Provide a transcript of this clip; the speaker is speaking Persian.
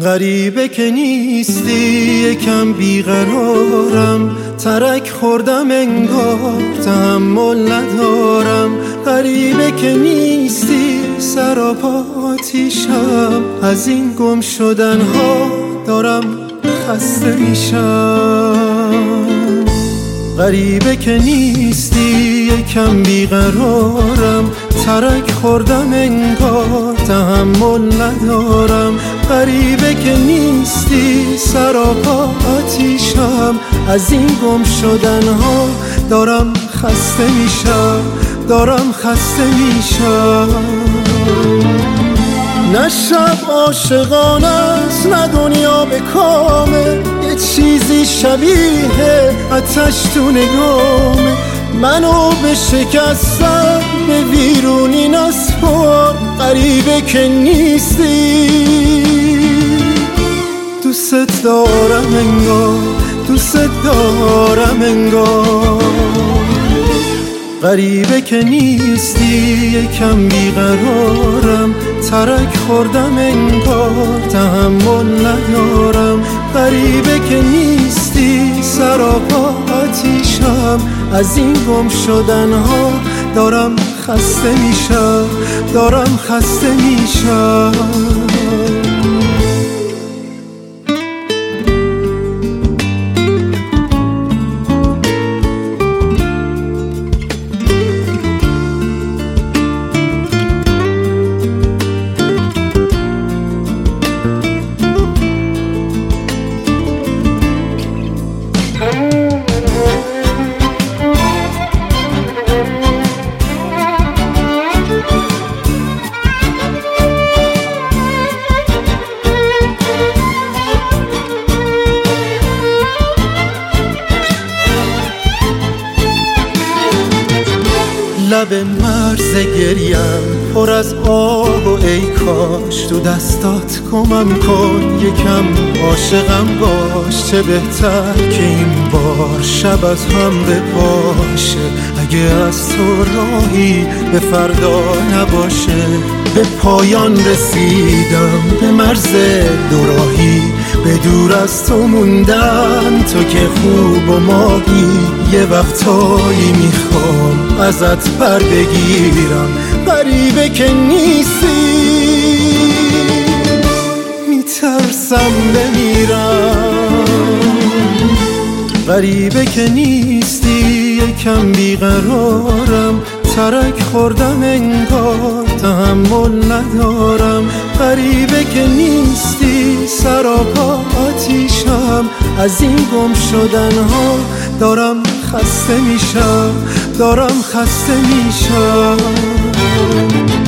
غریبه که نیستی یکم بیقرارم، ترک خوردم انگار تحمل ندارم. غریبه که نیستی سراپا آتیشم، از این گم شدن ها دارم خسته میشم. غریبه که نیستی یکم بیقرارم، ترک خوردم انگار تحمل ندارم. غریبه که نیستی سراپا آتیشم، از این گم شدن ها دارم خسته میشم، دارم خسته میشم. نه شب عاشقانه است نه دنیا به کامه، یه چیزی شبیه آتش تو نگامه. منو به شکستن به ویرونی نسپار، غریبه که نیستی دوست دارم انگار، دوست دارم انگار. غریبه که نیستی یکم بیقرارم، ترک خوردم انگار تحمل ندارم. غریبه که نیستی سراپا آتیشم، از این گم شدن ها دارم خسته میشم، دارم خسته میشم. لب مرز گریم پر از آب و ای کاش تو دستات گمم کن، یکم عاشقم باش. چه بهتر که این بار شب از هم بپاشه، اگه از تو راهی به فردا نباشه. به پایان رسیدم به مرز دوراهی، به دور از تو موندن تو که خوب و ماهی. یه وقتایی میخوام ازت بر بگیرم، غریبه که نیستی میترسم بمیرم. غریبه که نیستی یکم بیقرارم، ترک خوردم انگار تحمل ندارم. غریبه که نیستی سراپا آتیشم، از این گم شدن ها دارم خسته میشم، دارم خسته میشم.